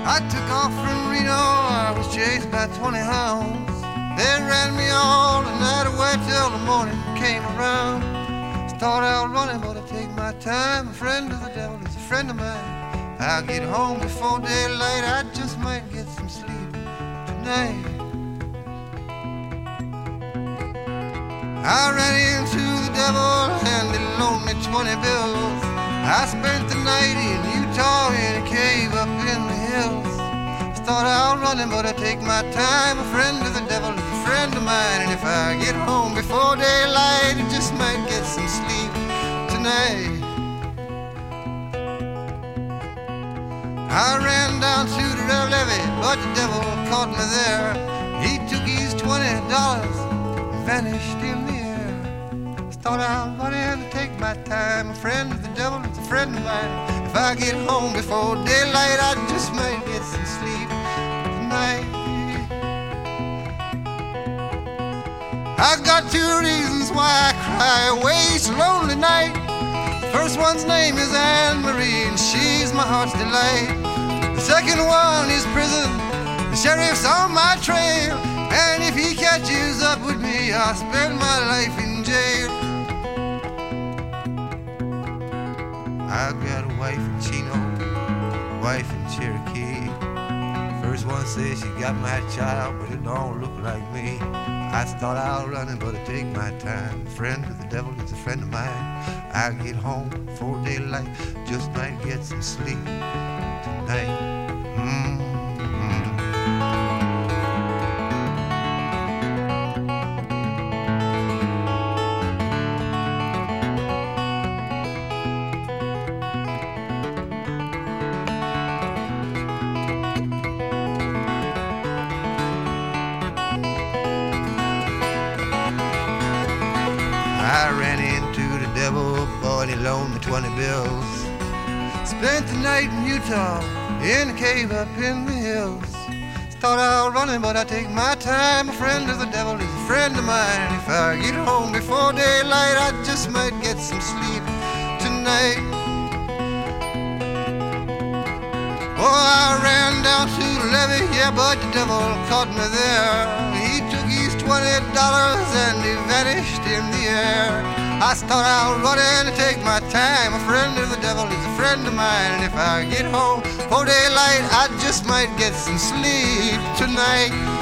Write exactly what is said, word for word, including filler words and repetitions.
I took off from Reno, I was chased by twenty hounds. They ran me all the night away till the morning came around. Started out running, but I take my time. A friend of the devil is a friend of mine. I'll get home before daylight, I just might get some sleep tonight. I ran into the devil and he loaned me twenty bills. I spent the night in Utah in a cave up in the hills. Started out running, but I take my time. A friend of the devil is a friend of mine. And if I get home before daylight, I just might get some sleep tonight. I ran down to the Red Levee, but the devil caught me there. He took his twenty dollars and vanished in the air. Started out running to take my time. A friend of the devil is a friend of mine. If I get home before daylight, I just might get some sleep tonight. I got two reasons why I cry away each lonely night. The first one's name is Anne Marie, and she's my heart's delight. The second one is prison. The sheriff's on my trail, and if he catches up with me, I'll spend my life in jail. I got a wife in Chino, a wife in Cherokee. First one says she got my child, but it don't look like me. I start out running, but I take my time. A friend of the devil is a friend of mine. I get home before daylight, just might get some sleep tonight. Mm-hmm. I ran into the devil, boy, and he loaned me twenty bills. Spent the night in Utah, in a cave up in the hills. Start out running, but I take my time. A friend of the devil is a friend of mine. And if I get home before daylight, I just might get some sleep tonight. Oh, I ran down to the levee, yeah, but the devil caught me there. He took his twenty dollars and he vanished in the air. I start out running to take my time. A friend of the devil is a friend of mine. And if I get home before daylight, I just might get some sleep tonight.